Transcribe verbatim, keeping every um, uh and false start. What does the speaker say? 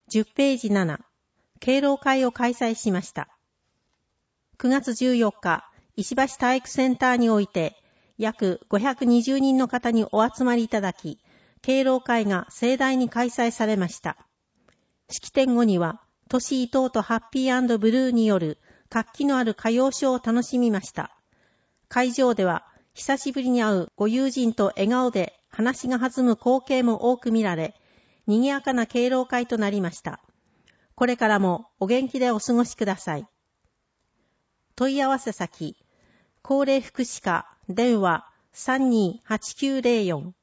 じゅっページなな、敬老会を開催しました。くがつじゅうよっか、石橋体育センターにおいて、約ごひゃくにじゅうにんの方にお集まりいただき、敬老会が盛大に開催されました。式典後には、トシ伊藤とハッピー&ブルーによる活気のある歌謡ショーを楽しみました。会場では、久しぶりに会うご友人と笑顔で話が弾む光景も多く見られ、賑やかな敬老会となりました。これからもお元気でお過ごしください。問い合わせ先、高齢福祉課電話 さんにーはちきゅうゼロよん